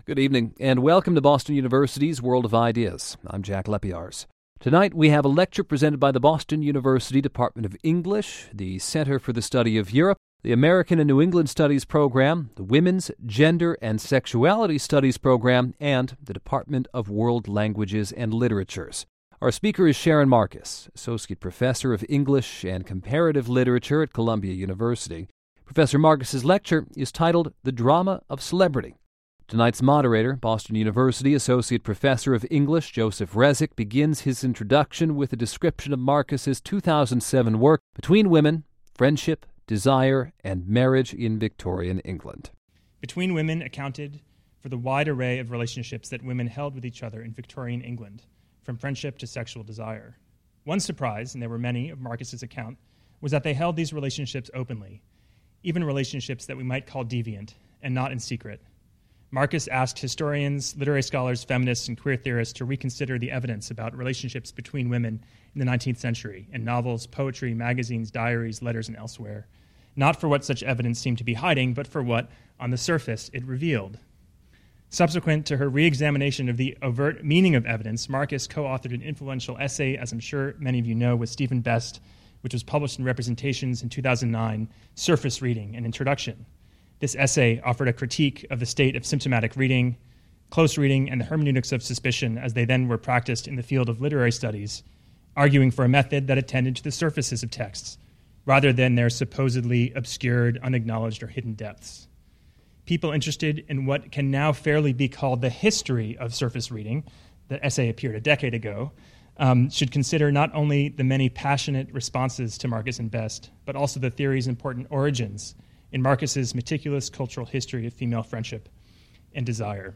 Good evening, and welcome to Boston University's World of Ideas. I'm Jack Lepiars. Tonight we have a lecture presented by the Boston University Department of English, the Center for the Study of Europe, the American and New England Studies Program, the Women's, Gender, and Sexuality Studies Program, and the Department of World Languages and Literatures. Our speaker is Sharon Marcus, Associate Professor of English and Comparative Literature at Columbia University. Professor Marcus's lecture is titled The Drama of Celebrity. Tonight's moderator, Boston University Associate Professor of English Joseph Resig, begins his introduction with a description of Marcus's 2007 work, Between Women, Friendship, Desire, and Marriage in Victorian England. Between Women accounted for the wide array of relationships that women held with each other in Victorian England, from friendship to sexual desire. One surprise, and there were many of Marcus's account, was that they held these relationships openly, even relationships that we might call deviant, and not in secret. Marcus asked historians, literary scholars, feminists, and queer theorists to reconsider the evidence about relationships between women in the 19th century in novels, poetry, magazines, diaries, letters, and elsewhere, not for what such evidence seemed to be hiding, but for what, on the surface, it revealed. Subsequent to her re-examination of the overt meaning of evidence, Marcus co-authored an influential essay, as I'm sure many of you know, with Stephen Best, which was published in Representations in 2009, Surface Reading, an Introduction. This essay offered a critique of the state of symptomatic reading, close reading, and the hermeneutics of suspicion as they then were practiced in the field of literary studies, arguing for a method that attended to the surfaces of texts, rather than their supposedly obscured, unacknowledged, or hidden depths. People interested in what can now fairly be called the history of surface reading, the essay appeared a decade ago, should consider not only the many passionate responses to Marcus and Best, but also the theory's important origins in Marcus's meticulous cultural history of female friendship and desire.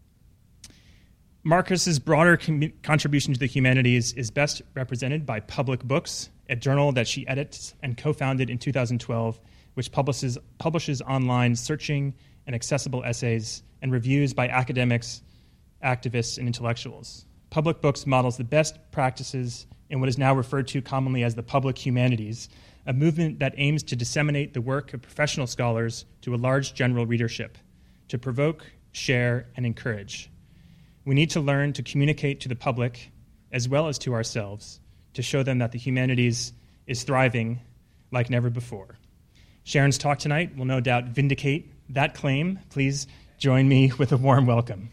Marcus's broader contribution to the humanities is best represented by Public Books, a journal that she edits and co-founded in 2012, which publishes online searching and accessible essays and reviews by academics, activists, and intellectuals. Public Books models the best practices in what is now referred to commonly as the public humanities, a movement that aims to disseminate the work of professional scholars to a large general readership, to provoke, share, and encourage. We need to learn to communicate to the public, as well as to ourselves, to show them that the humanities is thriving like never before. Sharon's talk tonight will no doubt vindicate that claim. Please join me with a warm welcome.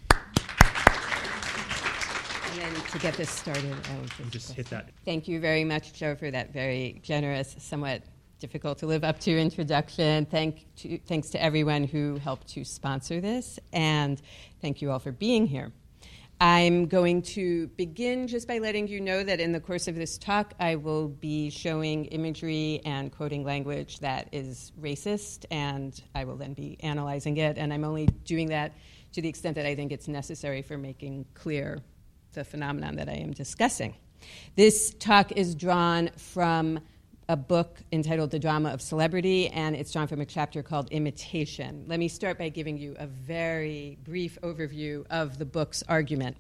To get this started, I will just hit that. Thank you very much, Joe, for that very generous, somewhat difficult to live up to introduction. Thanks to everyone who helped to sponsor this, and thank you all for being here. I'm going to begin just by letting you know that in the course of this talk, I will be showing imagery and quoting language that is racist, and I will then be analyzing it, and I'm only doing that to the extent that I think it's necessary for making clear the phenomenon that I am discussing. This talk is drawn from a book entitled The Drama of Celebrity, and it's drawn from a chapter called Imitation. Let me start by giving you a very brief overview of the book's argument.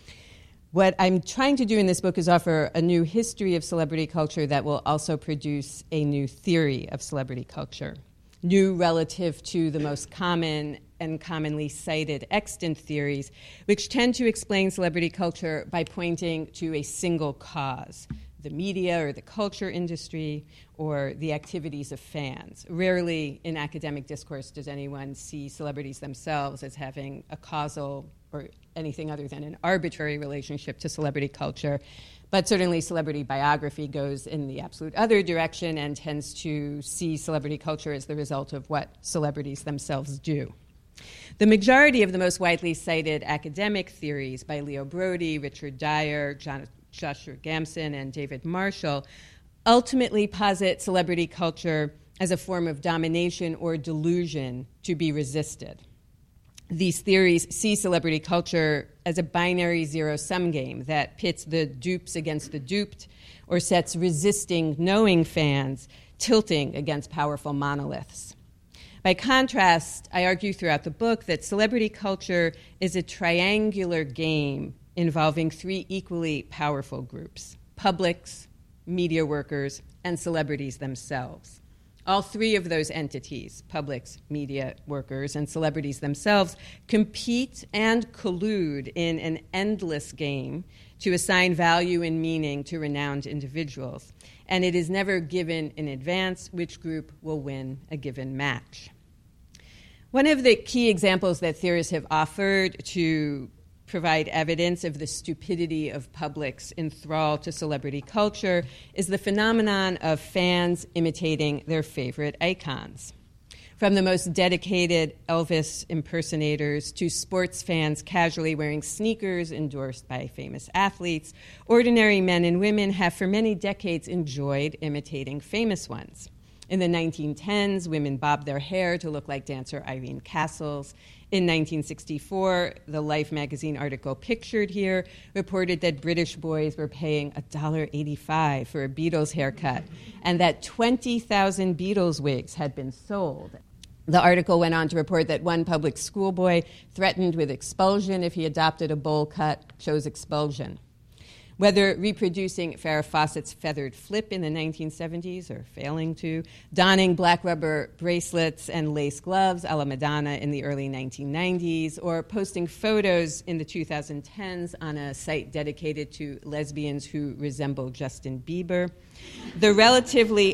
What I'm trying to do in this book is offer a new history of celebrity culture that will also produce a new theory of celebrity culture, new relative to the most common and commonly cited extant theories, which tend to explain celebrity culture by pointing to a single cause, the media or the culture industry or the activities of fans. Rarely in academic discourse does anyone see celebrities themselves as having a causal or anything other than an arbitrary relationship to celebrity culture. But certainly celebrity biography goes in the absolute other direction and tends to see celebrity culture as the result of what celebrities themselves do. The majority of the most widely cited academic theories by Leo Brody, Richard Dyer, Joshua Gamson, and David Marshall ultimately posit celebrity culture as a form of domination or delusion to be resisted. These theories see celebrity culture as a binary zero-sum game that pits the dupes against the duped or sets resisting, knowing fans tilting against powerful monoliths. By contrast, I argue throughout the book that celebrity culture is a triangular game involving three equally powerful groups: publics, media workers, and celebrities themselves. All three of those entities, publics, media workers, and celebrities themselves, compete and collude in an endless game to assign value and meaning to renowned individuals. And it is never given in advance which group will win a given match. One of the key examples that theorists have offered to provide evidence of the stupidity of publics enthralled to celebrity culture is the phenomenon of fans imitating their favorite icons. From the most dedicated Elvis impersonators to sports fans casually wearing sneakers endorsed by famous athletes, ordinary men and women have for many decades enjoyed imitating famous ones. In the 1910s, women bobbed their hair to look like dancer Irene Castles. In 1964, the Life magazine article pictured here reported that British boys were paying $1.85 for a Beatles haircut, and that 20,000 Beatles wigs had been sold. The article went on to report that one public schoolboy threatened with expulsion if he adopted a bowl cut, chose expulsion. Whether reproducing Farrah Fawcett's feathered flip in the 1970s or failing to, donning black rubber bracelets and lace gloves a la Madonna in the early 1990s, or posting photos in the 2010s on a site dedicated to lesbians who resemble Justin Bieber, the relatively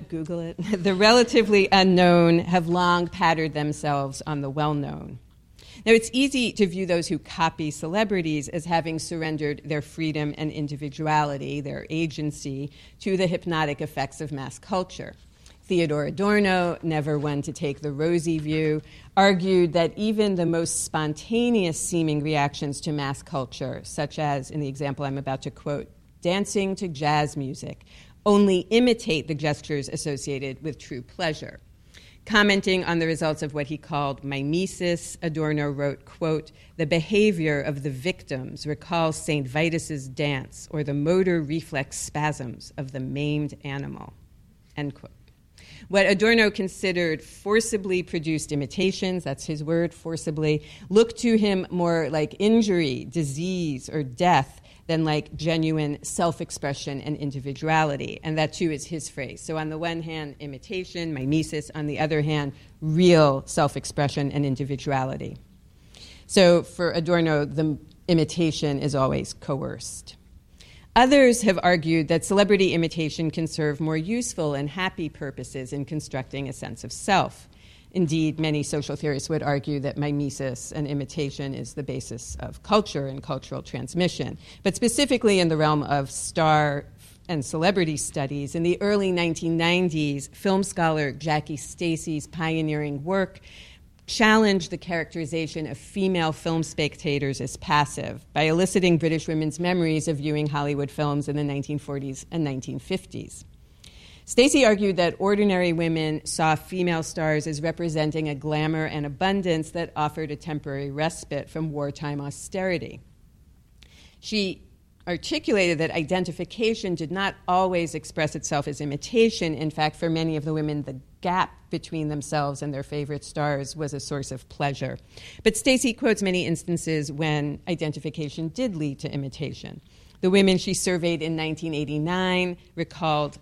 unknown have long patterned themselves on the well-known. Now, it's easy to view those who copy celebrities as having surrendered their freedom and individuality, their agency, to the hypnotic effects of mass culture. Theodor Adorno, never one to take the rosy view, argued that even the most spontaneous seeming reactions to mass culture, such as, in the example I'm about to quote, dancing to jazz music, only imitate the gestures associated with true pleasure. Commenting on the results of what he called mimesis, Adorno wrote, quote, "The behavior of the victims recalls St. Vitus's dance or the motor reflex spasms of the maimed animal," end quote. What Adorno considered forcibly produced imitations, that's his word, forcibly, looked to him more like injury, disease, or death than like genuine self-expression and individuality. And that, too, is his phrase. So on the one hand, imitation, mimesis. On the other hand, real self-expression and individuality. So for Adorno, the imitation is always coerced. Others have argued that celebrity imitation can serve more useful and happy purposes in constructing a sense of self. Indeed, many social theorists would argue that mimesis and imitation is the basis of culture and cultural transmission. But specifically in the realm of star and celebrity studies, in the early 1990s, film scholar Jackie Stacey's pioneering work challenged the characterization of female film spectators as passive by eliciting British women's memories of viewing Hollywood films in the 1940s and 1950s. Stacey argued that ordinary women saw female stars as representing a glamour and abundance that offered a temporary respite from wartime austerity. She articulated that identification did not always express itself as imitation. In fact, for many of the women, the gap between themselves and their favorite stars was a source of pleasure. But Stacey quotes many instances when identification did lead to imitation. The women she surveyed in 1989 recalled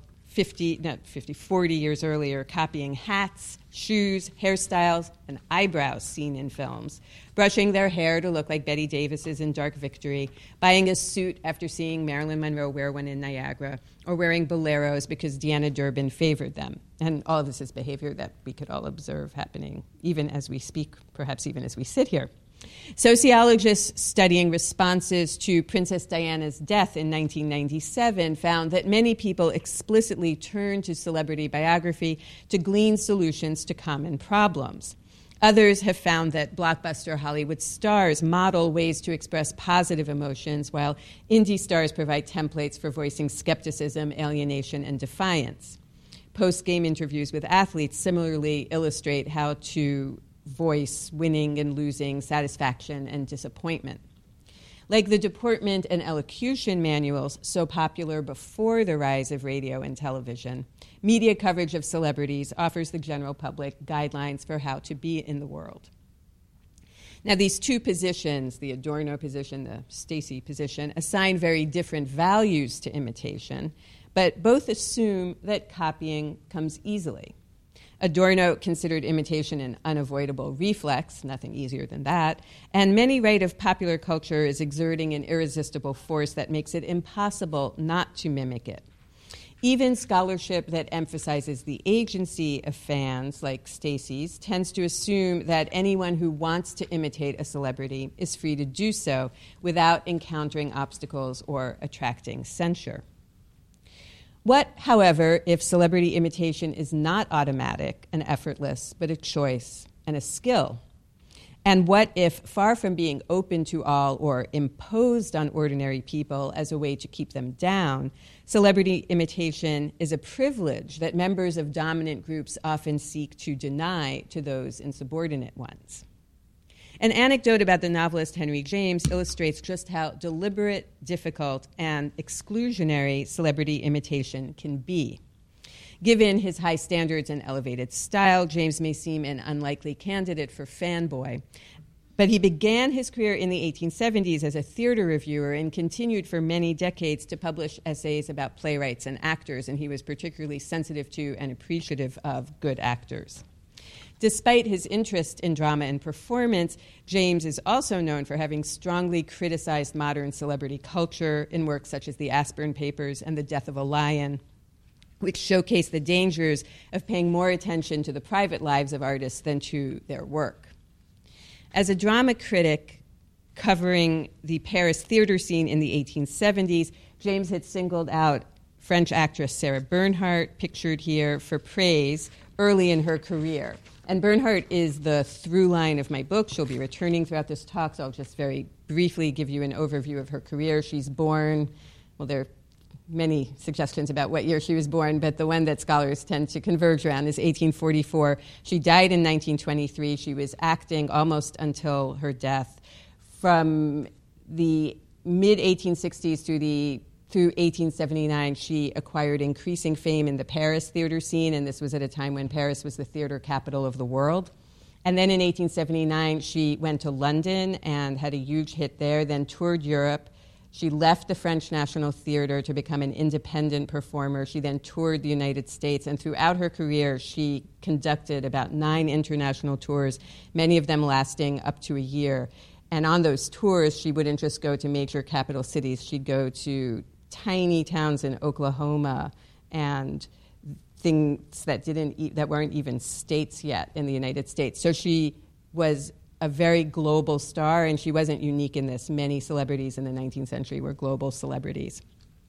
40 years earlier, copying hats, shoes, hairstyles, and eyebrows seen in films, brushing their hair to look like Bette Davis's in Dark Victory, buying a suit after seeing Marilyn Monroe wear one in Niagara, or wearing boleros because Deanna Durbin favored them. And all of this is behavior that we could all observe happening even as we speak, perhaps even as we sit here. Sociologists studying responses to Princess Diana's death in 1997 found that many people explicitly turned to celebrity biography to glean solutions to common problems. Others have found that blockbuster Hollywood stars model ways to express positive emotions, while indie stars provide templates for voicing skepticism, alienation, and defiance. Post-game interviews with athletes similarly illustrate how to voice winning and losing, satisfaction and disappointment. Like the deportment and elocution manuals so popular before the rise of radio and television, media coverage of celebrities offers the general public guidelines for how to be in the world. Now, these two positions, the Adorno position, the Stacey position, assign very different values to imitation, but both assume that copying comes easily. Adorno considered imitation an unavoidable reflex, nothing easier than that, and many write of popular culture as exerting an irresistible force that makes it impossible not to mimic it. Even scholarship that emphasizes the agency of fans, like Stacy's, tends to assume that anyone who wants to imitate a celebrity is free to do so without encountering obstacles or attracting censure. What, however, if celebrity imitation is not automatic and effortless, but a choice and a skill? And what if, far from being open to all or imposed on ordinary people as a way to keep them down, celebrity imitation is a privilege that members of dominant groups often seek to deny to those insubordinate ones? An anecdote about the novelist Henry James illustrates just how deliberate, difficult, and exclusionary celebrity imitation can be. Given his high standards and elevated style, James may seem an unlikely candidate for fanboy, but he began his career in the 1870s as a theater reviewer and continued for many decades to publish essays about playwrights and actors, and he was particularly sensitive to and appreciative of good actors. Despite his interest in drama and performance, James is also known for having strongly criticized modern celebrity culture in works such as The Aspern Papers and The Death of a Lion, which showcase the dangers of paying more attention to the private lives of artists than to their work. As a drama critic covering the Paris theater scene in the 1870s, James had singled out French actress Sarah Bernhardt, pictured here, for praise early in her career. And Bernhardt is the through line of my book. She'll be returning throughout this talk, so I'll just very briefly give you an overview of her career. She's born, well, there are many suggestions about what year she was born, but the one that scholars tend to converge around is 1844. She died in 1923. She was acting almost until her death. From the mid-1860s through 1879, she acquired increasing fame in the Paris theater scene, and this was at a time when Paris was the theater capital of the world. And then in 1879, she went to London and had a huge hit there, then toured Europe. She left the French National Theater to become an independent performer. She then toured the United States, and throughout her career, she conducted about 9 international tours, many of them lasting up to a year. And on those tours, she wouldn't just go to major capital cities. She'd go to tiny towns in Oklahoma and things that weren't even states yet in the United States. So she was a very global star, and she wasn't unique in this. Many celebrities in the 19th century were global celebrities.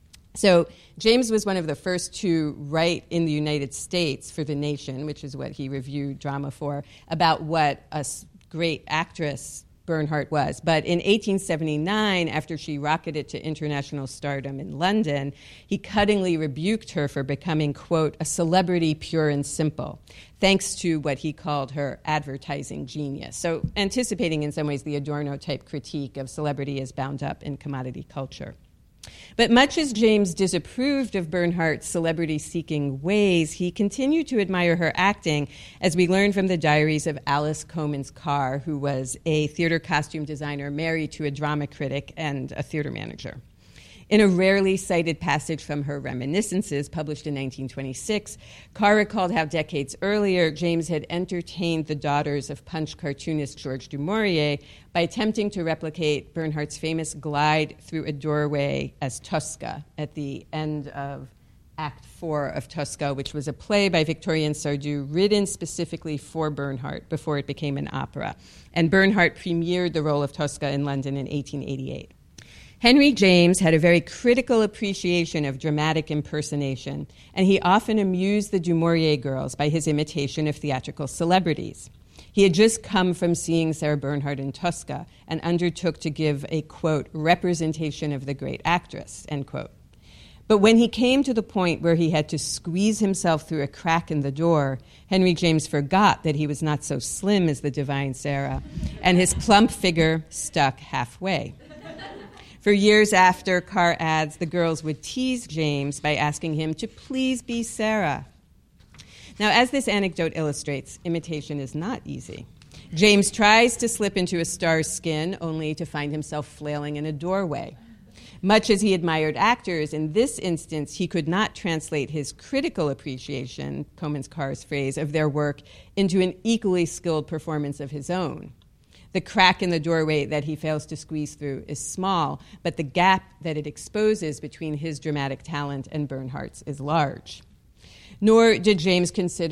So James was one of the first to write in the United States for The Nation, which is what he reviewed drama for, about what a great actress Bernhardt was. But in 1879, after she rocketed to international stardom in London, he cuttingly rebuked her for becoming, quote, a celebrity pure and simple, thanks to what he called her advertising genius. So anticipating in some ways the Adorno-type critique of celebrity as bound up in commodity culture. But much as James disapproved of Bernhardt's celebrity-seeking ways, he continued to admire her acting, as we learn from the diaries of Alice Comans Carr, who was a theater costume designer married to a drama critic and a theater manager. In a rarely cited passage from her Reminiscences, published in 1926, Carr recalled how decades earlier James had entertained the daughters of Punch cartoonist George du Maurier by attempting to replicate Bernhardt's famous glide through a doorway as Tosca at the end of Act 4 of Tosca, which was a play by Victorien Sardou written specifically for Bernhardt before it became an opera. And Bernhardt premiered the role of Tosca in London in 1888. Henry James had a very critical appreciation of dramatic impersonation, and he often amused the Du Maurier girls by his imitation of theatrical celebrities. He had just come from seeing Sarah Bernhardt in Tosca and undertook to give a, quote, representation of the great actress, end quote. But when he came to the point where he had to squeeze himself through a crack in the door, Henry James forgot that he was not so slim as the divine Sarah, and his plump figure stuck halfway. For years after, Carr adds, the girls would tease James by asking him to please be Sarah. Now, as this anecdote illustrates, imitation is not easy. James tries to slip into a star's skin only to find himself flailing in a doorway. Much as he admired actors, in this instance, he could not translate his critical appreciation, Comins-Carr's phrase, of their work into an equally skilled performance of his own. The crack in the doorway that he fails to squeeze through is small, but the gap that it exposes between his dramatic talent and Bernhardt's is large. Nor did James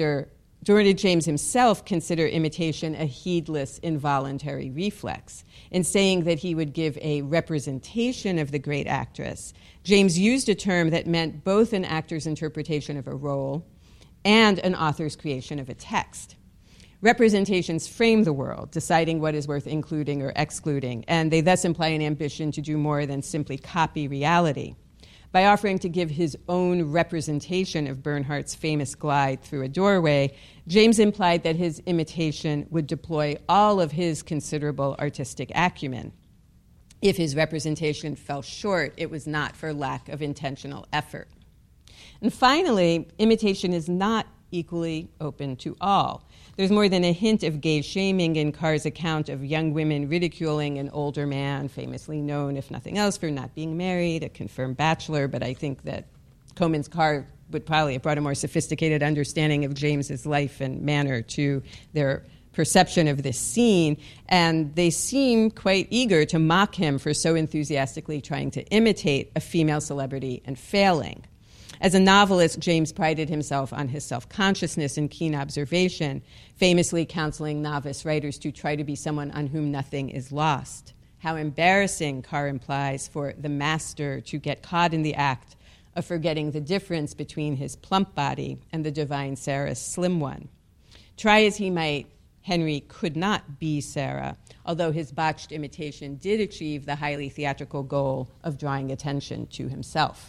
himself consider imitation a heedless, involuntary reflex. In saying that he would give a representation of the great actress, James used a term that meant both an actor's interpretation of a role and an author's creation of a text. Representations frame the world, deciding what is worth including or excluding, and they thus imply an ambition to do more than simply copy reality. By offering to give his own representation of Bernhardt's famous glide through a doorway, James implied that his imitation would deploy all of his considerable artistic acumen. If his representation fell short, it was not for lack of intentional effort. And finally, imitation is not equally open to all. There's more than a hint of gay shaming in Carr's account of young women ridiculing an older man, famously known, if nothing else, for not being married, a confirmed bachelor, but I think that Comins-Carr would probably have brought a more sophisticated understanding of James's life and manner to their perception of this scene, and they seem quite eager to mock him for so enthusiastically trying to imitate a female celebrity and failing. As a novelist, James prided himself on his self-consciousness and keen observation, famously counseling novice writers to try to be someone on whom nothing is lost. How embarrassing, Carr implies, for the master to get caught in the act of forgetting the difference between his plump body and the divine Sarah's slim one. Try as he might, Henry could not be Sarah, although his botched imitation did achieve the highly theatrical goal of drawing attention to himself.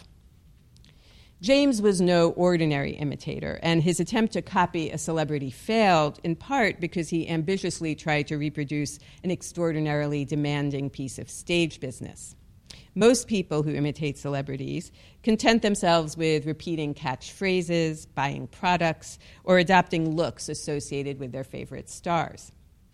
James was no ordinary imitator, and his attempt to copy a celebrity failed, in part because he ambitiously tried to reproduce an extraordinarily demanding piece of stage business. Most people who imitate celebrities content themselves with repeating catchphrases, buying products, or adopting looks associated with their favorite stars.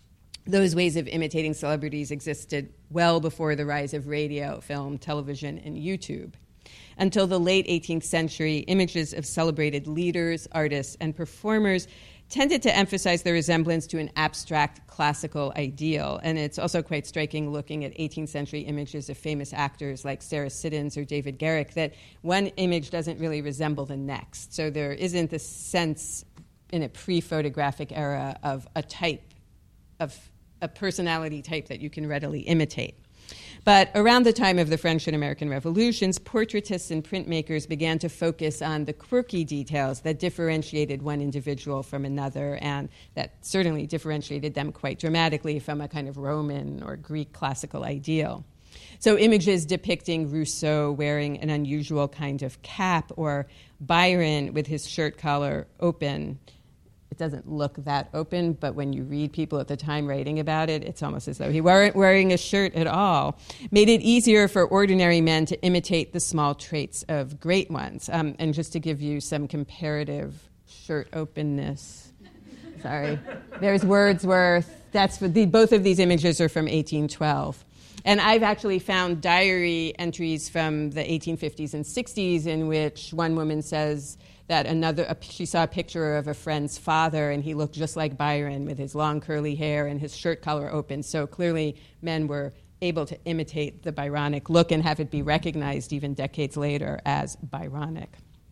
Those ways of imitating celebrities existed well before the rise of radio, film, television, and YouTube. Until the late 18th century, images of celebrated leaders, artists, and performers tended to emphasize their resemblance to an abstract classical ideal. And it's also quite striking looking at 18th century images of famous actors like Sarah Siddons or David Garrick that one image doesn't really resemble the next. So there isn't the sense in a pre-photographic era of a type, of a personality type that you can readily imitate. But around the time of the French and American Revolutions, portraitists and printmakers began to focus on the quirky details that differentiated one individual from another, and that certainly differentiated them quite dramatically from a kind of Roman or Greek classical ideal. So images depicting Rousseau wearing an unusual kind of cap, or Byron with his shirt collar open. It doesn't look that open, but when you read people at the time writing about it, it's almost as though he weren't wearing a shirt at all, made it easier for ordinary men to imitate the small traits of great ones. And just to give you some comparative shirt openness, sorry, there's Wordsworth. That's for both of these images are from 1812. And I've actually found diary entries from the 1850s and 60s in which one woman says that she saw a picture of a friend's father, and he looked just like Byron with his long curly hair and his shirt collar open. So clearly men were able to imitate the Byronic look and have it be recognized even decades later as Byronic.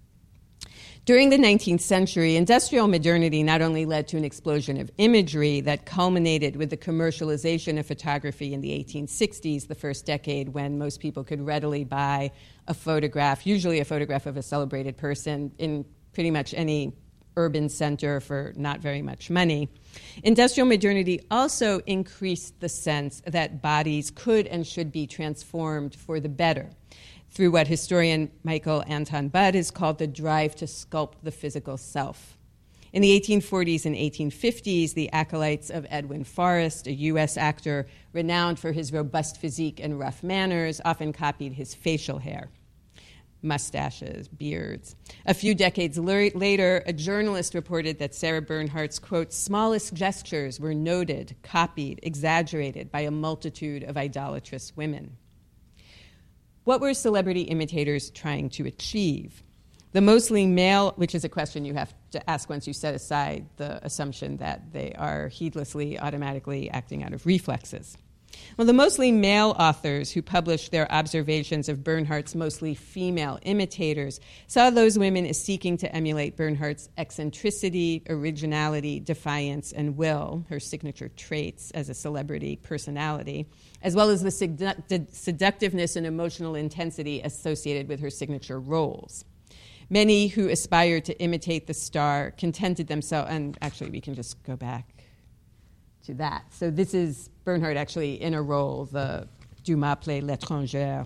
During the 19th century, industrial modernity not only led to an explosion of imagery that culminated with the commercialization of photography in the 1860s, the first decade when most people could readily buy a photograph, usually a photograph of a celebrated person, in pretty much any urban center for not very much money. Industrial modernity also increased the sense that bodies could and should be transformed for the better, through what historian Michael Anton Budd has called the drive to sculpt the physical self. In the 1840s and 1850s, the acolytes of Edwin Forrest, a U.S. actor renowned for his robust physique and rough manners, often copied his facial hair, mustaches, beards. A few decades later, a journalist reported that Sarah Bernhardt's, quote, smallest gestures were noted, copied, exaggerated by a multitude of idolatrous women. What were celebrity imitators trying to achieve? The mostly male, which is a question you have to ask once you set aside the assumption that they are heedlessly, automatically acting out of reflexes. Well, the mostly male authors who published their observations of Bernhardt's mostly female imitators saw those women as seeking to emulate Bernhardt's eccentricity, originality, defiance, and will, her signature traits as a celebrity personality, as well as the seductiveness and emotional intensity associated with her signature roles. Many who aspired to imitate the star contented themselves, and actually we can just go back to that. So this is Bernhardt actually in a role, the Du m'appeler l'étrangère.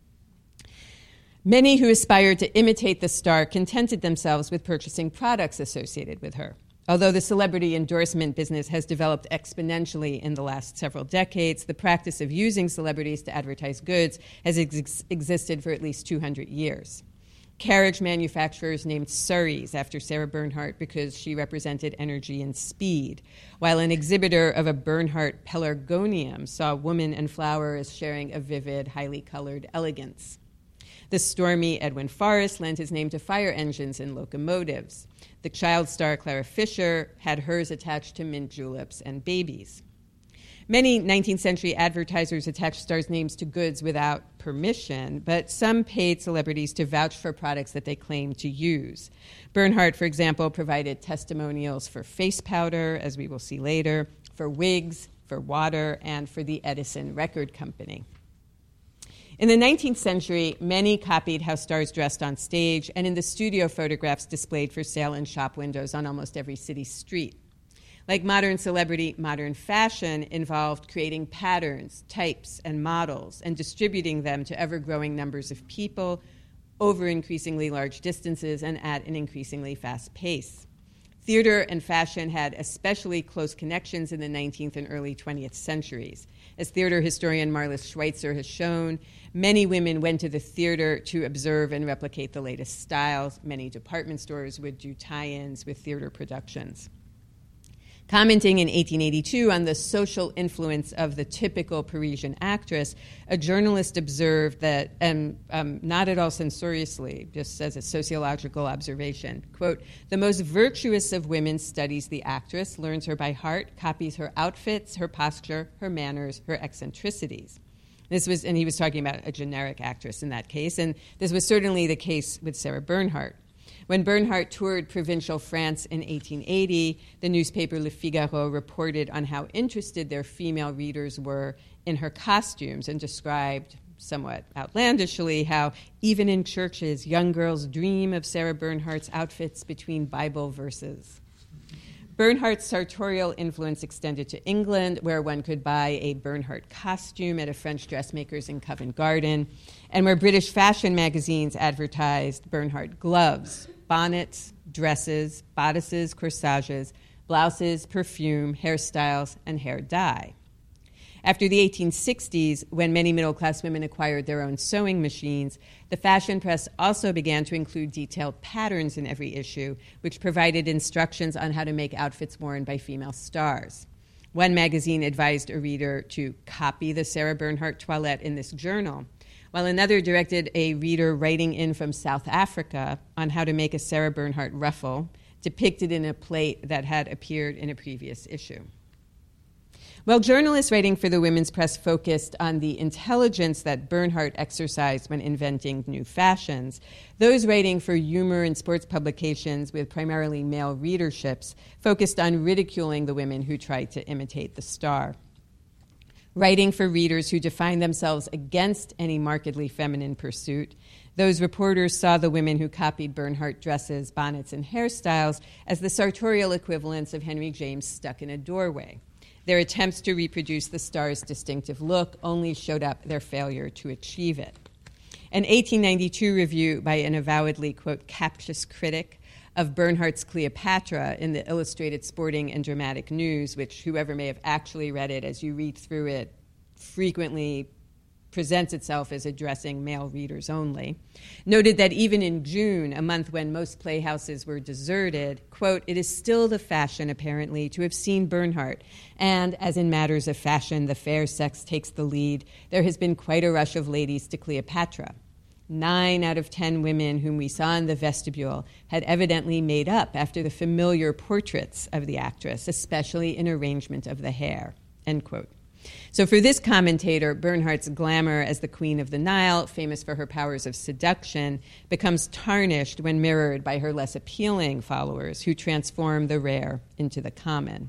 Many who aspired to imitate the star contented themselves with purchasing products associated with her. Although the celebrity endorsement business has developed exponentially in the last several decades, the practice of using celebrities to advertise goods has existed for at least 200 years. Carriage manufacturers named Surreys after Sarah Bernhardt because she represented energy and speed, while an exhibitor of a Bernhardt pelargonium saw woman and flower as sharing a vivid, highly colored elegance. The stormy Edwin Forrest lent his name to fire engines and locomotives. The child star Clara Fisher had hers attached to mint juleps and babies. Many 19th century advertisers attached stars' names to goods without permission, but some paid celebrities to vouch for products that they claimed to use. Bernhardt, for example, provided testimonials for face powder, as we will see later, for wigs, for water, and for the Edison Record Company. In the 19th century, many copied how stars dressed on stage and in the studio photographs displayed for sale in shop windows on almost every city street. Like modern celebrity, modern fashion involved creating patterns, types, and models and distributing them to ever-growing numbers of people over increasingly large distances and at an increasingly fast pace. Theater and fashion had especially close connections in the 19th and early 20th centuries. As theater historian Marlis Schweitzer has shown, many women went to the theater to observe and replicate the latest styles. Many department stores would do tie-ins with theater productions. Commenting in 1882 on the social influence of the typical Parisian actress, a journalist observed that, not at all censoriously, just as a sociological observation, quote, "The most virtuous of women studies the actress, learns her by heart, copies her outfits, her posture, her manners, her eccentricities." And he was talking about a generic actress in that case, and this was certainly the case with Sarah Bernhardt. When Bernhardt toured provincial France in 1880, the newspaper Le Figaro reported on how interested their female readers were in her costumes and described, somewhat outlandishly, how even in churches, young girls dream of Sarah Bernhardt's outfits between Bible verses. Bernhardt's sartorial influence extended to England, where one could buy a Bernhardt costume at a French dressmaker's in Covent Garden, and where British fashion magazines advertised Bernhardt gloves, bonnets, dresses, bodices, corsages, blouses, perfume, hairstyles, and hair dye. After the 1860s, when many middle-class women acquired their own sewing machines, the fashion press also began to include detailed patterns in every issue, which provided instructions on how to make outfits worn by female stars. One magazine advised a reader to copy the Sarah Bernhardt toilette in this journal, while another directed a reader writing in from South Africa on how to make a Sarah Bernhardt ruffle, depicted in a plate that had appeared in a previous issue. While journalists writing for the women's press focused on the intelligence that Bernhardt exercised when inventing new fashions, those writing for humor and sports publications with primarily male readerships focused on ridiculing the women who tried to imitate the star. Writing for readers who defined themselves against any markedly feminine pursuit, those reporters saw the women who copied Bernhardt dresses, bonnets, and hairstyles as the sartorial equivalents of Henry James stuck in a doorway. Their attempts to reproduce the star's distinctive look only showed up their failure to achieve it. An 1892 review by an avowedly, quote, captious critic of Bernhardt's Cleopatra in the Illustrated Sporting and Dramatic News, which whoever may have actually read it, as you read through it, frequently presents itself as addressing male readers only, noted that even in June, a month when most playhouses were deserted, quote, "It is still the fashion, apparently, to have seen Bernhardt, and as in matters of fashion the fair sex takes the lead, there has been quite a rush of ladies to Cleopatra. 9 out of 10 women whom we saw in the vestibule had evidently made up after the familiar portraits of the actress, especially in arrangement of the hair," end quote. So for this commentator, Bernhardt's glamour as the Queen of the Nile, famous for her powers of seduction, becomes tarnished when mirrored by her less appealing followers who transform the rare into the common.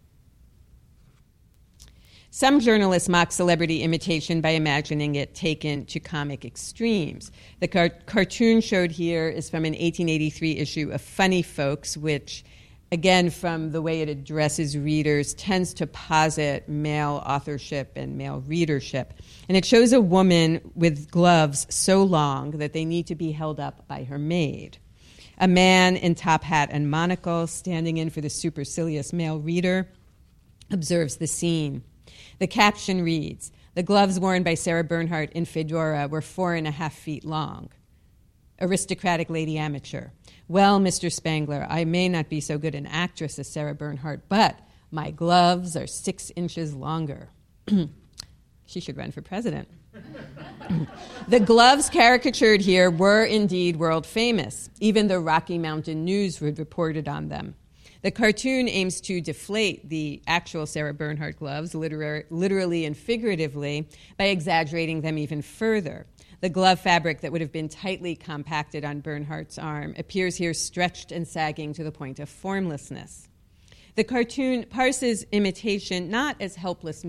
Some journalists mock celebrity imitation by imagining it taken to comic extremes. The cartoon showed here is from an 1883 issue of Funny Folks, which, again, from the way it addresses readers, tends to posit male authorship and male readership. And it shows a woman with gloves so long that they need to be held up by her maid. A man in top hat and monocle, standing in for the supercilious male reader, observes the scene. The caption reads, "The gloves worn by Sarah Bernhardt in Fedora were 4.5 feet long." Aristocratic lady amateur. "Well, Mr. Spangler, I may not be so good an actress as Sarah Bernhardt, but my gloves are 6 inches longer." She should run for president. The gloves caricatured here were indeed world famous. Even the Rocky Mountain News reported on them. The cartoon aims to deflate the actual Sarah Bernhardt gloves, literally and figuratively, by exaggerating them even further. The glove fabric that would have been tightly compacted on Bernhardt's arm appears here stretched and sagging to the point of formlessness. The cartoon parses imitation not as helpless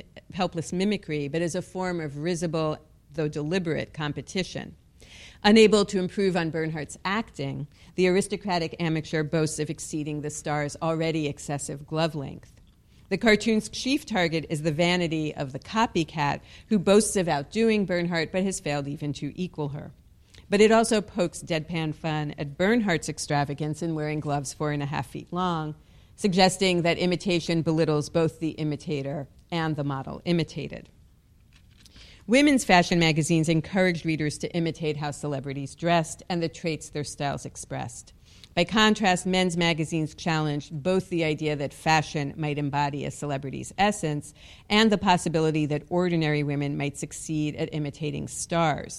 mimicry, but as a form of risible, though deliberate, competition. Unable to improve on Bernhardt's acting, the aristocratic amateur boasts of exceeding the star's already excessive glove length. The cartoon's chief target is the vanity of the copycat, who boasts of outdoing Bernhardt but has failed even to equal her. But it also pokes deadpan fun at Bernhardt's extravagance in wearing gloves 4.5 feet long, suggesting that imitation belittles both the imitator and the model imitated. Women's fashion magazines encouraged readers to imitate how celebrities dressed and the traits their styles expressed. By contrast, men's magazines challenged both the idea that fashion might embody a celebrity's essence and the possibility that ordinary women might succeed at imitating stars.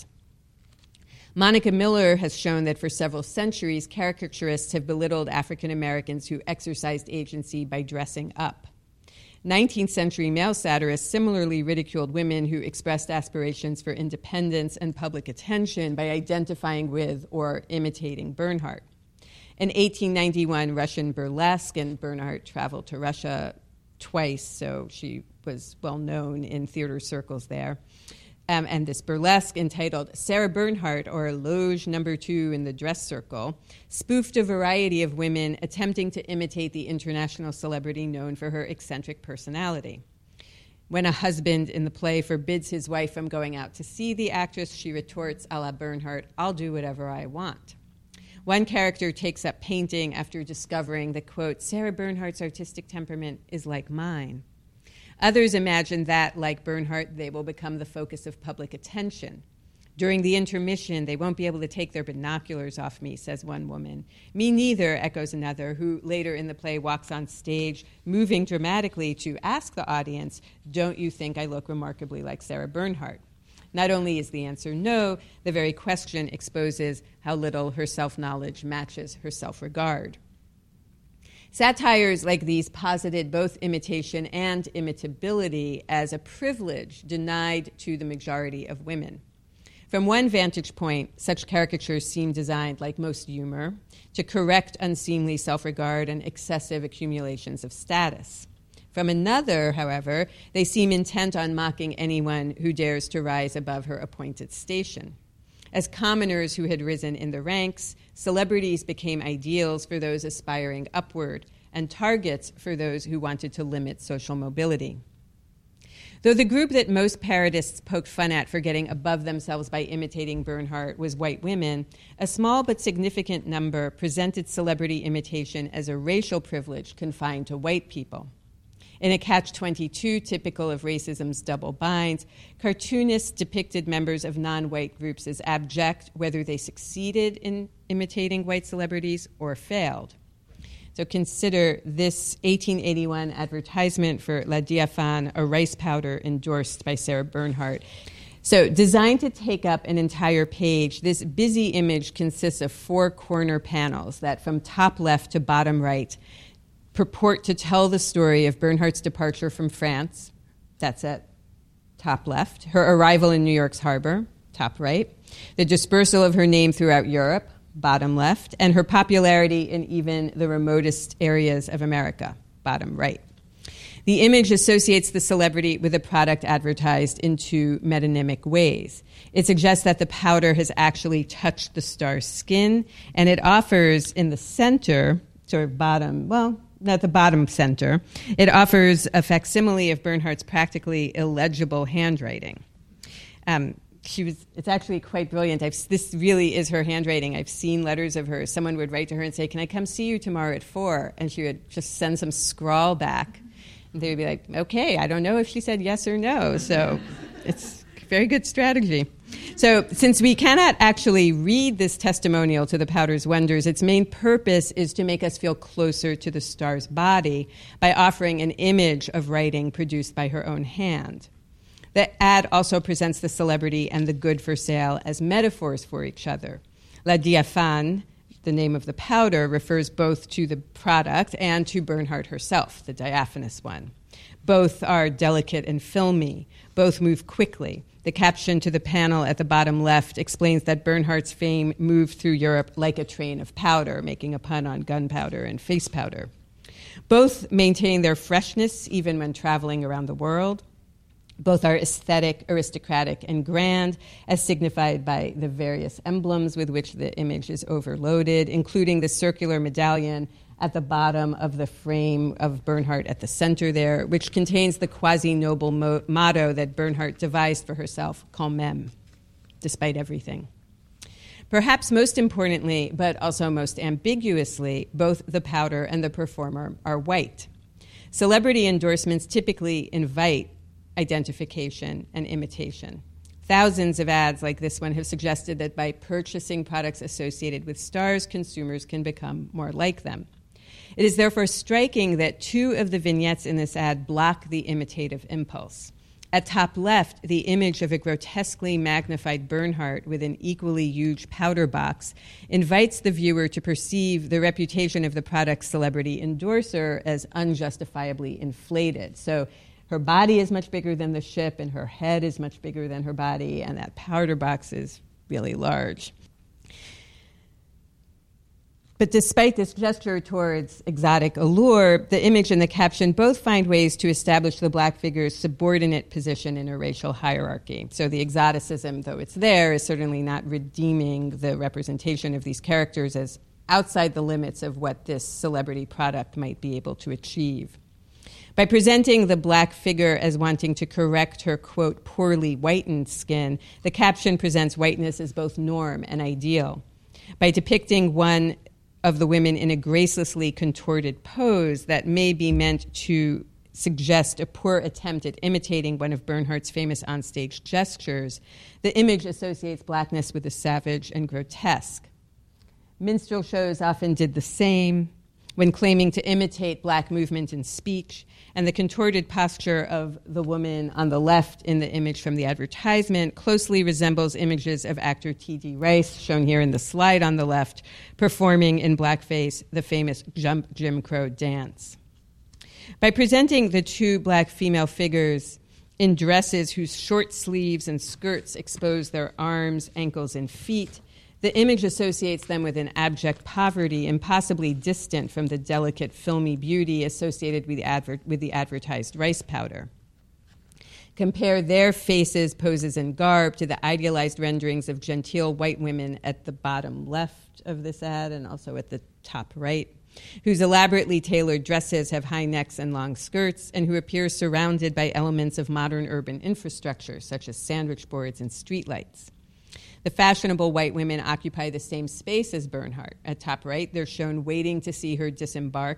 Monica Miller has shown that for several centuries, caricaturists have belittled African Americans who exercised agency by dressing up. 19th century male satirists similarly ridiculed women who expressed aspirations for independence and public attention by identifying with or imitating Bernhardt. In 1891, Russian burlesque, and Bernhardt traveled to Russia twice, so she was well known in theater circles there. And this burlesque, entitled Sarah Bernhardt, or Loge Number 2 in the Dress Circle, spoofed a variety of women attempting to imitate the international celebrity known for her eccentric personality. When a husband in the play forbids his wife from going out to see the actress, she retorts, a la Bernhardt, "I'll do whatever I want." One character takes up painting after discovering that, quote, "Sarah Bernhardt's artistic temperament is like mine." Others imagine that, like Bernhardt, they will become the focus of public attention. "During the intermission, they won't be able to take their binoculars off me," says one woman. "Me neither," echoes another, who later in the play walks on stage, moving dramatically to ask the audience, "Don't you think I look remarkably like Sarah Bernhardt?" Not only is the answer no, the very question exposes how little her self-knowledge matches her self-regard. Satires like these posited both imitation and imitability as a privilege denied to the majority of women. From one vantage point, such caricatures seem designed, like most humor, to correct unseemly self-regard and excessive accumulations of status. From another, however, they seem intent on mocking anyone who dares to rise above her appointed station. As commoners who had risen in the ranks, celebrities became ideals for those aspiring upward and targets for those who wanted to limit social mobility. Though the group that most parodists poked fun at for getting above themselves by imitating Bernhardt was white women, a small but significant number presented celebrity imitation as a racial privilege confined to white people. In a catch-22 typical of racism's double binds, cartoonists depicted members of non-white groups as abject, whether they succeeded in imitating white celebrities or failed. So consider this 1881 advertisement for La Diaphane, a rice powder endorsed by Sarah Bernhardt. So designed to take up an entire page, this busy image consists of 4 corner panels that from top left to bottom right purport to tell the story of Bernhardt's departure from France, that's at top left, her arrival in New York's harbor, top right, the dispersal of her name throughout Europe, bottom left, and her popularity in even the remotest areas of America, bottom right. The image associates the celebrity with a product advertised in 2 metonymic ways. It suggests that the powder has actually touched the star's skin, and it offers in the center, sort of bottom, well, at the bottom center, it offers a facsimile of Bernhardt's practically illegible handwriting. It's actually quite brilliant. This really is her handwriting. I've seen letters of hers. Someone would write to her and say, "Can I come see you tomorrow at 4?" And she would just send some scrawl back. And they would be like, "Okay, I don't know if she said yes or no." So it's a very good strategy. So since we cannot actually read this testimonial to the powder's wonders, its main purpose is to make us feel closer to the star's body by offering an image of writing produced by her own hand. The ad also presents the celebrity and the good for sale as metaphors for each other. La Diaphane, the name of the powder, refers both to the product and to Bernhardt herself, the diaphanous one. Both are delicate and filmy. Both move quickly. The caption to the panel at the bottom left explains that Bernhardt's fame moved through Europe like a train of powder, making a pun on gunpowder and face powder. Both maintain their freshness even when traveling around the world. Both are aesthetic, aristocratic, and grand, as signified by the various emblems with which the image is overloaded, including the circular medallion at the bottom of the frame of Bernhardt at the center there, which contains the quasi-noble motto that Bernhardt devised for herself, quand même, despite everything. Perhaps most importantly, but also most ambiguously, both the powder and the performer are white. Celebrity endorsements typically invite identification and imitation. Thousands of ads like this one have suggested that by purchasing products associated with stars, consumers can become more like them. It is therefore striking that 2 of the vignettes in this ad block the imitative impulse. At top left, the image of a grotesquely magnified Bernhardt with an equally huge powder box invites the viewer to perceive the reputation of the product's celebrity endorser as unjustifiably inflated. So her body is much bigger than the ship, and her head is much bigger than her body, and that powder box is really large. But despite this gesture towards exotic allure, the image and the caption both find ways to establish the black figure's subordinate position in a racial hierarchy. So the exoticism, though it's there, is certainly not redeeming the representation of these characters as outside the limits of what this celebrity product might be able to achieve. By presenting the black figure as wanting to correct her, quote, poorly whitened skin, the caption presents whiteness as both norm and ideal. By depicting one of the women in a gracelessly contorted pose that may be meant to suggest a poor attempt at imitating one of Bernhardt's famous onstage gestures, the image associates blackness with the savage and grotesque. Minstrel shows often did the same when claiming to imitate black movement and speech, and the contorted posture of the woman on the left in the image from the advertisement closely resembles images of actor T.D. Rice, shown here in the slide on the left, performing in blackface the famous Jump Jim Crow dance. By presenting the 2 black female figures in dresses whose short sleeves and skirts expose their arms, ankles, and feet, the image associates them with an abject poverty impossibly distant from the delicate, filmy beauty associated with the advertised rice powder. Compare their faces, poses, and garb to the idealized renderings of genteel white women at the bottom left of this ad and also at the top right, whose elaborately tailored dresses have high necks and long skirts and who appear surrounded by elements of modern urban infrastructure, such as sandwich boards and streetlights. The fashionable white women occupy the same space as Bernhardt. At top right, they're shown waiting to see her disembark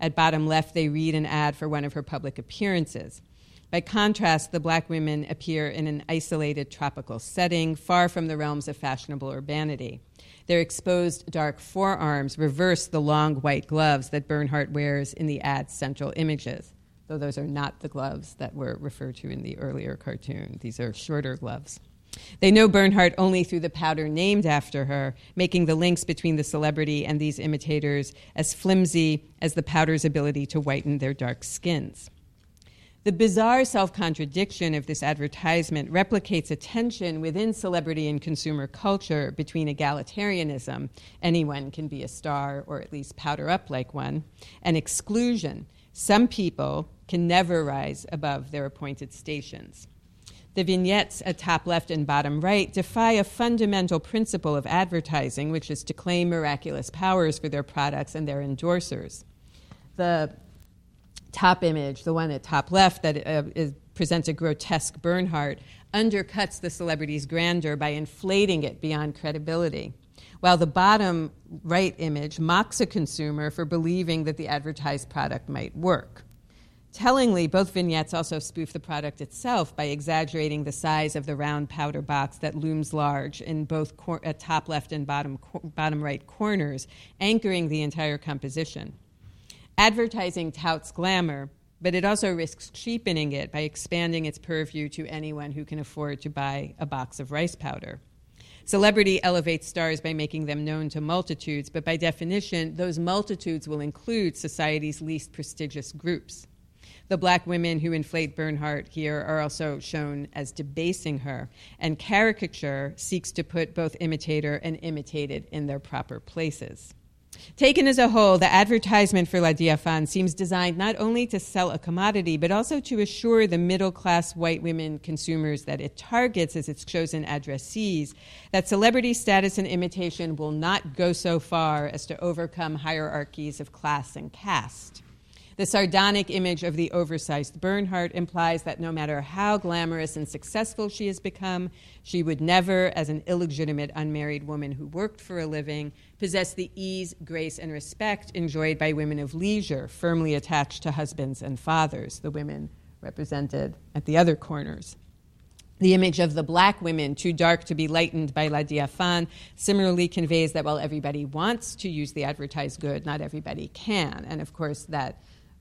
At bottom left, they read an ad for one of her public appearances. By contrast, the black women appear in an isolated tropical setting, far from the realms of fashionable urbanity. Their exposed dark forearms reverse the long white gloves that Bernhardt wears in the ad's central images, though those are not the gloves that were referred to in the earlier cartoon. These are shorter gloves. They know Bernhardt only through the powder named after her, making the links between the celebrity and these imitators as flimsy as the powder's ability to whiten their dark skins. The bizarre self-contradiction of this advertisement replicates a tension within celebrity and consumer culture between egalitarianism, anyone can be a star or at least powder up like one, and exclusion, some people can never rise above their appointed stations. The vignettes at top left and bottom right defy a fundamental principle of advertising, which is to claim miraculous powers for their products and their endorsers. The top image, the one at top left that presents a grotesque Bernhardt, undercuts the celebrity's grandeur by inflating it beyond credibility, while the bottom right image mocks a consumer for believing that the advertised product might work. Tellingly, both vignettes also spoof the product itself by exaggerating the size of the round powder box that looms large in both top left and bottom right corners, anchoring the entire composition. Advertising touts glamour, but it also risks cheapening it by expanding its purview to anyone who can afford to buy a box of rice powder. Celebrity elevates stars by making them known to multitudes, but by definition, those multitudes will include society's least prestigious groups. The black women who inflate Bernhardt here are also shown as debasing her, and caricature seeks to put both imitator and imitated in their proper places. Taken as a whole, the advertisement for La Diaphane seems designed not only to sell a commodity, but also to assure the middle-class white women consumers that it targets as its chosen addressees that celebrity status and imitation will not go so far as to overcome hierarchies of class and caste. The sardonic image of the oversized Bernhardt implies that no matter how glamorous and successful she has become, she would never, as an illegitimate unmarried woman who worked for a living, possess the ease, grace, and respect enjoyed by women of leisure, firmly attached to husbands and fathers, the women represented at the other corners. The image of the black women, too dark to be lightened by La Diaphane, similarly conveys that while everybody wants to use the advertised good, not everybody can. And of course, that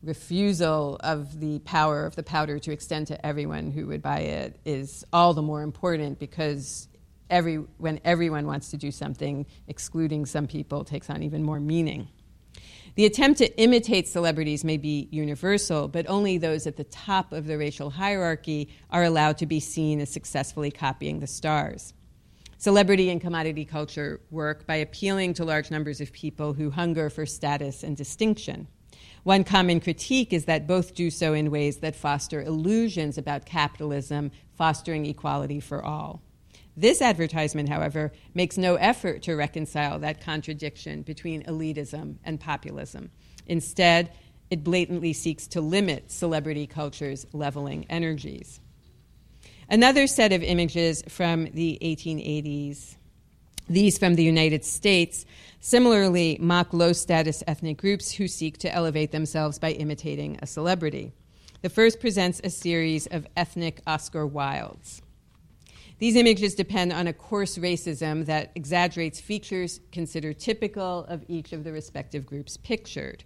refusal of the power of the powder to extend to everyone who would buy it is all the more important because when everyone wants to do something, excluding some people takes on even more meaning. The attempt to imitate celebrities may be universal, but only those at the top of the racial hierarchy are allowed to be seen as successfully copying the stars. Celebrity and commodity culture work by appealing to large numbers of people who hunger for status and distinction. One common critique is that both do so in ways that foster illusions about capitalism, fostering equality for all. This advertisement, however, makes no effort to reconcile that contradiction between elitism and populism. Instead, it blatantly seeks to limit celebrity culture's leveling energies. Another set of images from the 1880s, these from the United States, similarly mock low-status ethnic groups who seek to elevate themselves by imitating a celebrity. The first presents a series of ethnic Oscar Wildes. These images depend on a coarse racism that exaggerates features considered typical of each of the respective groups pictured.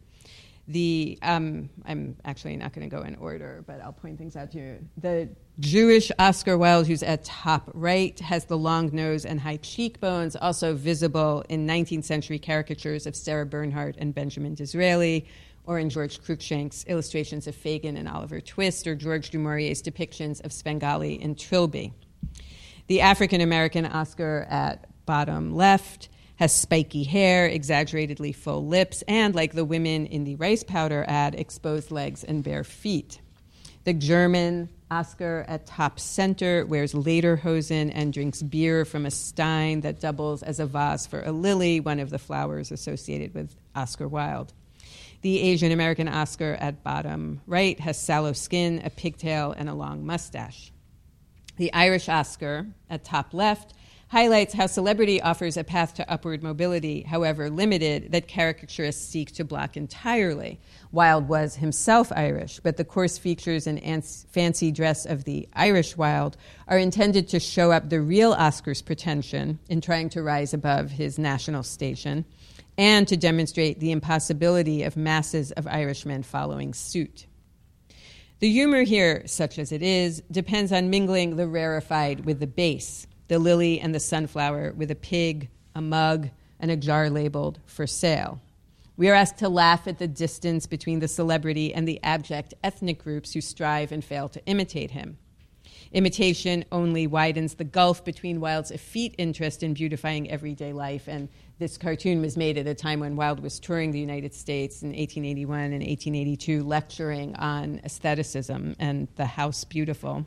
I'm actually not going to go in order, but I'll point things out to you. The Jewish Oscar Wilde, who's at top right, has the long nose and high cheekbones, also visible in 19th century caricatures of Sarah Bernhardt and Benjamin Disraeli, or in George Cruikshank's illustrations of Fagin and Oliver Twist, or George du Maurier's depictions of Svengali and Trilby. The African-American Oscar at bottom left has spiky hair, exaggeratedly full lips, and, like the women in the rice powder ad, exposed legs and bare feet. The German Oscar at top center wears lederhosen and drinks beer from a stein that doubles as a vase for a lily, one of the flowers associated with Oscar Wilde. The Asian American Oscar at bottom right has sallow skin, a pigtail, and a long mustache. The Irish Oscar at top left highlights how celebrity offers a path to upward mobility, however limited, that caricaturists seek to block entirely. Wilde was himself Irish, but the coarse features and fancy dress of the Irish Wilde are intended to show up the real Oscar's pretension in trying to rise above his national station and to demonstrate the impossibility of masses of Irishmen following suit. The humor here, such as it is, depends on mingling the rarefied with the base, the lily and the sunflower with a pig, a mug, and a jar labeled "for sale." We are asked to laugh at the distance between the celebrity and the abject ethnic groups who strive and fail to imitate him. Imitation only widens the gulf between Wilde's effete interest in beautifying everyday life, and this cartoon was made at a time when Wilde was touring the United States in 1881 and 1882, lecturing on aestheticism and the house beautiful.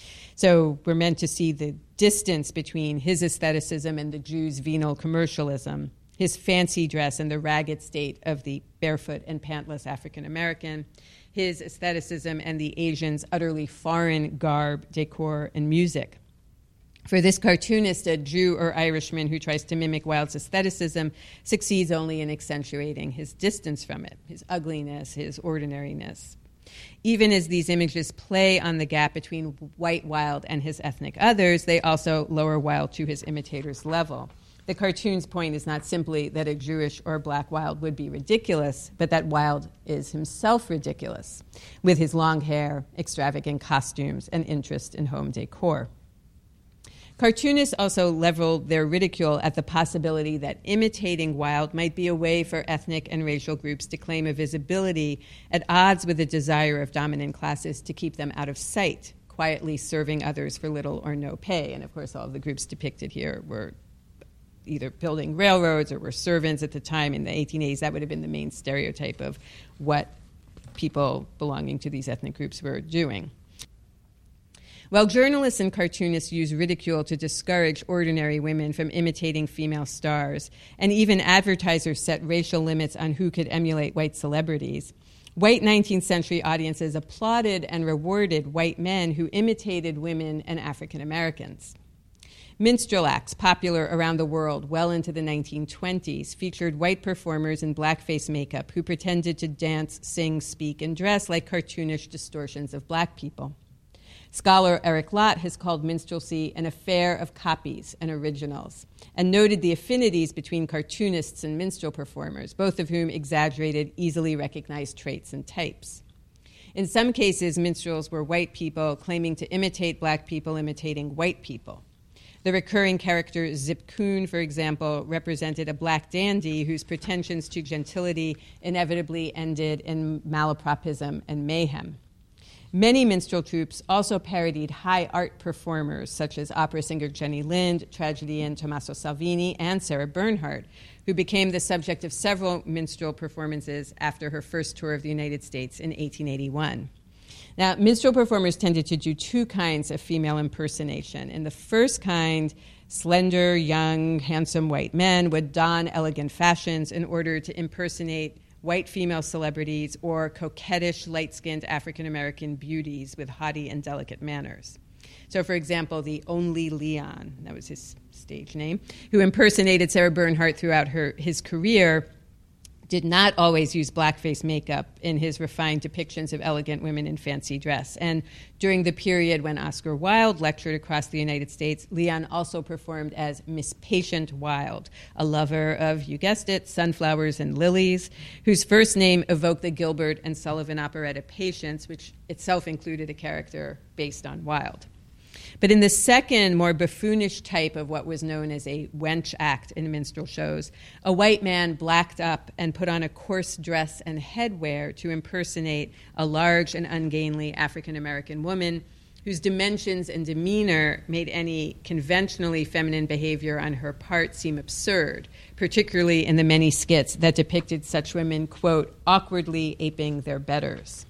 So we're meant to see the distance between his aestheticism and the Jew's venal commercialism, his fancy dress and the ragged state of the barefoot and pantless African American, his aestheticism and the Asian's utterly foreign garb, decor, and music. For this cartoonist, a Jew or Irishman who tries to mimic Wilde's aestheticism succeeds only in accentuating his distance from it, his ugliness, his ordinariness. Even as these images play on the gap between white Wilde and his ethnic others, they also lower Wilde to his imitators' level. The cartoon's point is not simply that a Jewish or black Wilde would be ridiculous, but that Wilde is himself ridiculous, with his long hair, extravagant costumes, and interest in home decor. Cartoonists also leveled their ridicule at the possibility that imitating Wilde might be a way for ethnic and racial groups to claim a visibility at odds with the desire of dominant classes to keep them out of sight, quietly serving others for little or no pay. And of course, all of the groups depicted here were either building railroads or were servants at the time in the 1880s. That would have been the main stereotype of what people belonging to these ethnic groups were doing. While journalists and cartoonists use ridicule to discourage ordinary women from imitating female stars, and even advertisers set racial limits on who could emulate white celebrities, white 19th century audiences applauded and rewarded white men who imitated women and African Americans. Minstrel acts, popular around the world well into the 1920s, featured white performers in blackface makeup who pretended to dance, sing, speak, and dress like cartoonish distortions of black people. Scholar Eric Lott has called minstrelsy an affair of copies and originals, and noted the affinities between cartoonists and minstrel performers, both of whom exaggerated easily recognized traits and types. In some cases, minstrels were white people claiming to imitate black people imitating white people. The recurring character Zip Coon, for example, represented a black dandy whose pretensions to gentility inevitably ended in malapropism and mayhem. Many minstrel troupes also parodied high art performers such as opera singer Jenny Lind, tragedian Tommaso Salvini, and Sarah Bernhardt, who became the subject of several minstrel performances after her first tour of the United States in 1881. Now, minstrel performers tended to do two kinds of female impersonation. In the first kind, slender, young, handsome white men would don elegant fashions in order to impersonate white female celebrities or coquettish, light-skinned African-American beauties with haughty and delicate manners. So, for example, the Only Leon, that was his stage name, who impersonated Sarah Bernhardt throughout his career, did not always use blackface makeup in his refined depictions of elegant women in fancy dress. And during the period when Oscar Wilde lectured across the United States, Leon also performed as Miss Patient Wilde, a lover of, you guessed it, sunflowers and lilies, whose first name evoked the Gilbert and Sullivan operetta Patience, which itself included a character based on Wilde. But in the second, more buffoonish type of what was known as a wench act in minstrel shows, a white man blacked up and put on a coarse dress and headwear to impersonate a large and ungainly African-American woman whose dimensions and demeanor made any conventionally feminine behavior on her part seem absurd, particularly in the many skits that depicted such women, quote, awkwardly aping their betters.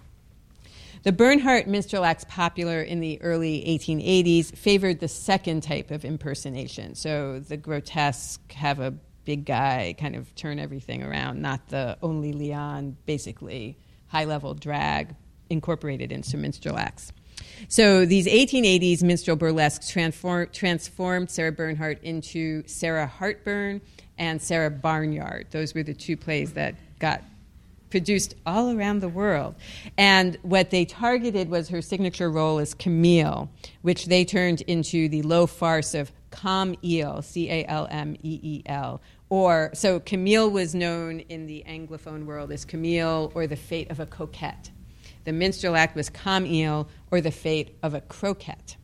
The Bernhardt minstrel acts popular in the early 1880s favored the second type of impersonation. So the grotesque, have a big guy kind of turn everything around, not the Only Leon, basically high-level drag incorporated into minstrel acts. So these 1880s minstrel burlesques transformed Sarah Bernhardt into Sarah Hartburn and Sarah Barnyard. Those were the two plays that got produced all around the world. And what they targeted was her signature role as Camille, which they turned into the low farce of Camille, Calmeel. So Camille was known in the Anglophone world as Camille, or the fate of a coquette. The minstrel act was Camille, or the fate of a croquette.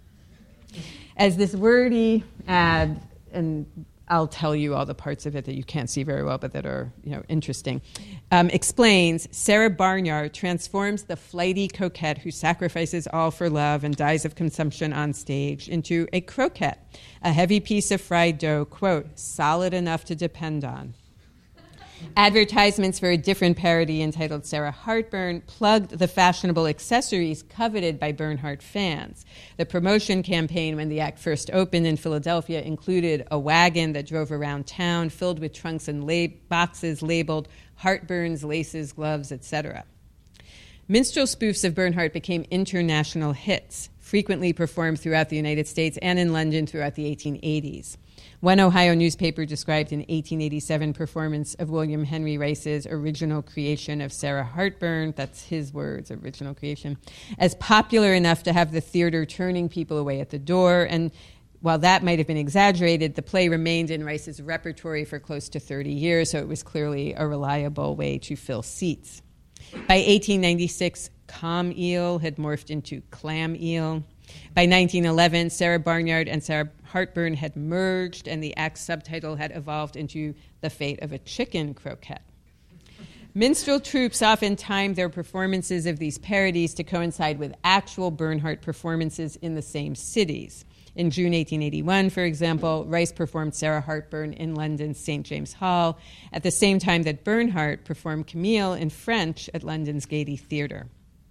As this wordy ad, and I'll tell you all the parts of it that you can't see very well, but that are interesting, explains, Sarah Barnyard transforms the flighty coquette who sacrifices all for love and dies of consumption on stage into a croquette, a heavy piece of fried dough, quote, solid enough to depend on. Advertisements for a different parody entitled Sarah Hartburn plugged the fashionable accessories coveted by Bernhardt fans. The promotion campaign when the act first opened in Philadelphia included a wagon that drove around town filled with trunks and boxes labeled Hartburn's, laces, gloves, etc. Minstrel spoofs of Bernhardt became international hits, frequently performed throughout the United States and in London throughout the 1880s. One Ohio newspaper described an 1887 performance of William Henry Rice's original creation of Sarah Hartburn, that's his words, original creation, as popular enough to have the theater turning people away at the door. And while that might have been exaggerated, the play remained in Rice's repertory for close to 30 years, so it was clearly a reliable way to fill seats. By 1896, Calm Eel had morphed into Clam Eel. By 1911, Sarah Barnyard and Sarah Hartburn had merged, and the act's subtitle had evolved into The Fate of a Chicken Croquette. Minstrel troupes often timed their performances of these parodies to coincide with actual Bernhardt performances in the same cities. In June 1881, for example, Rice performed Sarah Hartburn in London's St. James Hall at the same time that Bernhardt performed Camille in French at London's Gaiety Theatre.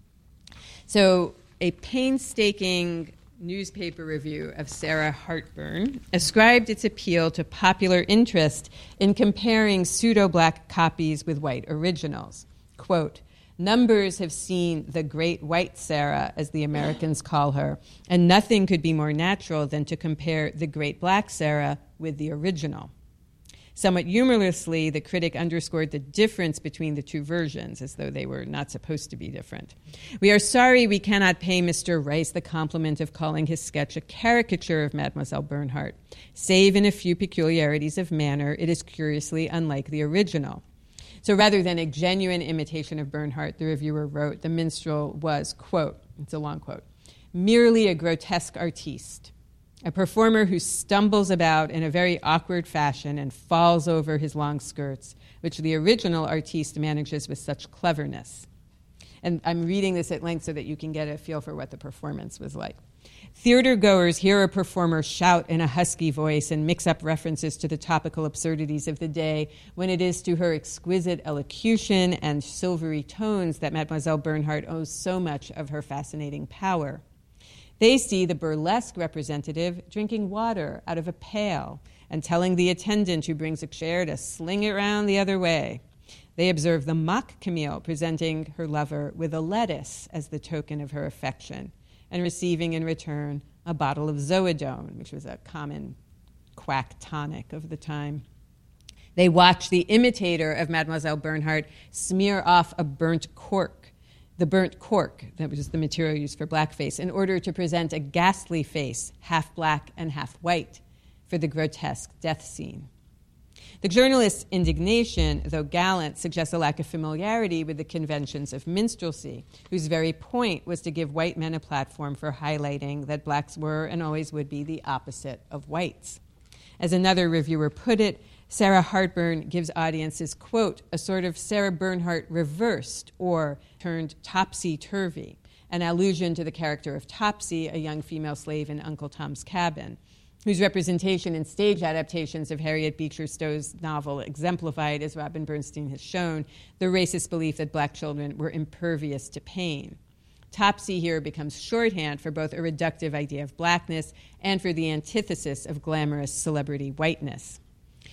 So a painstaking newspaper review of Sarah Hartburn ascribed its appeal to popular interest in comparing pseudo-black copies with white originals. Quote, numbers have seen the great white Sarah, as the Americans call her, and nothing could be more natural than to compare the great black Sarah with the original. Somewhat humorously, the critic underscored the difference between the two versions, as though they were not supposed to be different. We are sorry we cannot pay Mr. Rice the compliment of calling his sketch a caricature of Mademoiselle Bernhardt. Save in a few peculiarities of manner, it is curiously unlike the original. So rather than a genuine imitation of Bernhardt, the reviewer wrote, the minstrel was, quote, it's a long quote, merely a grotesque artiste, a performer who stumbles about in a very awkward fashion and falls over his long skirts, which the original artiste manages with such cleverness. And I'm reading this at length so that you can get a feel for what the performance was like. Theater goers hear a performer shout in a husky voice and mix up references to the topical absurdities of the day when it is to her exquisite elocution and silvery tones that Mademoiselle Bernhardt owes so much of her fascinating power. They see the burlesque representative drinking water out of a pail and telling the attendant who brings a chair to sling it round the other way. They observe the mock Camille presenting her lover with a lettuce as the token of her affection and receiving in return a bottle of Zoedone, which was a common quack tonic of the time. They watch the imitator of Mademoiselle Bernhardt smear off a burnt cork, the burnt cork, that was the material used for blackface, in order to present a ghastly face, half black and half white, for the grotesque death scene. The journalist's indignation, though gallant, suggests a lack of familiarity with the conventions of minstrelsy, whose very point was to give white men a platform for highlighting that blacks were and always would be the opposite of whites. As another reviewer put it, Sarah Hartburn gives audiences, quote, a sort of Sarah Bernhardt reversed or turned topsy-turvy, an allusion to the character of Topsy, a young female slave in Uncle Tom's Cabin, whose representation in stage adaptations of Harriet Beecher Stowe's novel exemplified, as Robin Bernstein has shown, the racist belief that black children were impervious to pain. Topsy here becomes shorthand for both a reductive idea of blackness and for the antithesis of glamorous celebrity whiteness.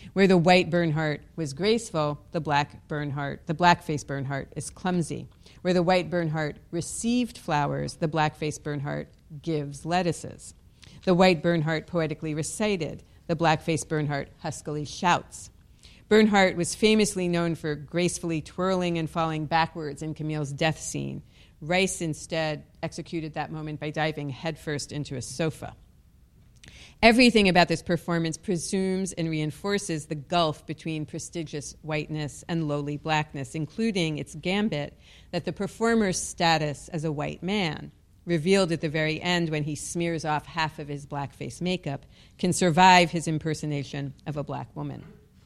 Where the white Bernhardt was graceful, the black-faced Bernhardt is clumsy. Where the white Bernhardt received flowers, the black-faced Bernhardt gives lettuces. The white Bernhardt poetically recited, the black-faced Bernhardt huskily shouts. Bernhardt was famously known for gracefully twirling and falling backwards in Camille's death scene. Rice instead executed that moment by diving headfirst into a sofa. Everything about this performance presumes and reinforces the gulf between prestigious whiteness and lowly blackness, including its gambit that the performer's status as a white man, revealed at the very end when he smears off half of his blackface makeup, can survive his impersonation of a black woman.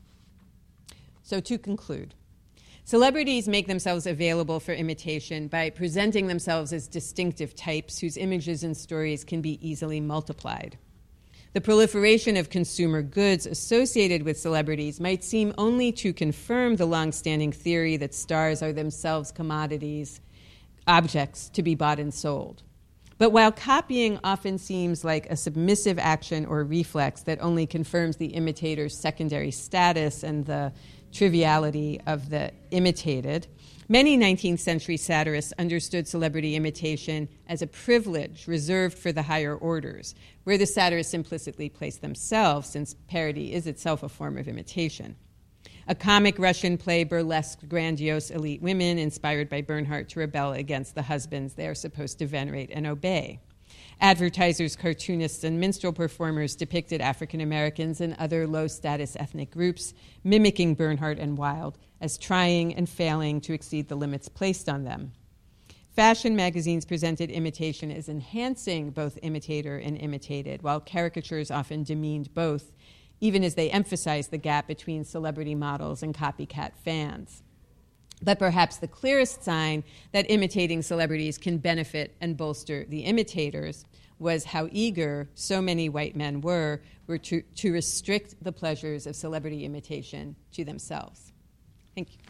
So to conclude, celebrities make themselves available for imitation by presenting themselves as distinctive types whose images and stories can be easily multiplied. The proliferation of consumer goods associated with celebrities might seem only to confirm the long-standing theory that stars are themselves commodities, objects to be bought and sold. But while copying often seems like a submissive action or reflex that only confirms the imitator's secondary status and the triviality of the imitated, many 19th century satirists understood celebrity imitation as a privilege reserved for the higher orders, where the satirists implicitly place themselves, since parody is itself a form of imitation. A comic Russian play burlesqued grandiose elite women inspired by Bernhardt to rebel against the husbands they are supposed to venerate and obey. Advertisers, cartoonists, and minstrel performers depicted African Americans and other low-status ethnic groups, mimicking Bernhardt and Wilde, as trying and failing to exceed the limits placed on them. Fashion magazines presented imitation as enhancing both imitator and imitated, while caricatures often demeaned both, even as they emphasized the gap between celebrity models and copycat fans. But perhaps the clearest sign that imitating celebrities can benefit and bolster the imitators was how eager so many white men were to restrict the pleasures of celebrity imitation to themselves. Thank you.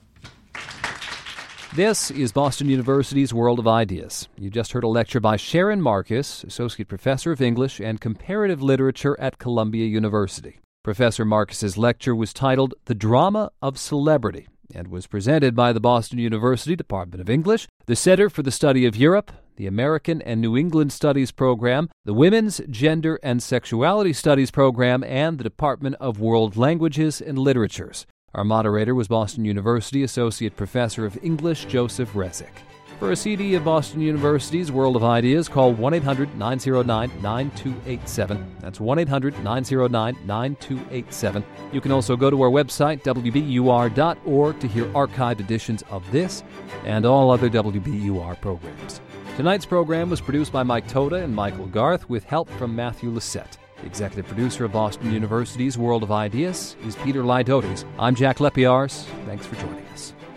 This is Boston University's World of Ideas. You just heard a lecture by Sharon Marcus, Associate Professor of English and Comparative Literature at Columbia University. Professor Marcus's lecture was titled The Drama of Celebrity and was presented by the Boston University Department of English, the Center for the Study of Europe, the American and New England Studies Program, the Women's Gender and Sexuality Studies Program, and the Department of World Languages and Literatures. Our moderator was Boston University Associate Professor of English Joseph Resig. For a CD of Boston University's World of Ideas, call 1-800-909-9287. That's 1-800-909-9287. You can also go to our website, wbur.org, to hear archived editions of this and all other WBUR programs. Tonight's program was produced by Mike Toda and Michael Garth with help from Matthew Lissette. The executive producer of Boston University's World of Ideas is Peter Lydotes. I'm Jack Lepiars. Thanks for joining us.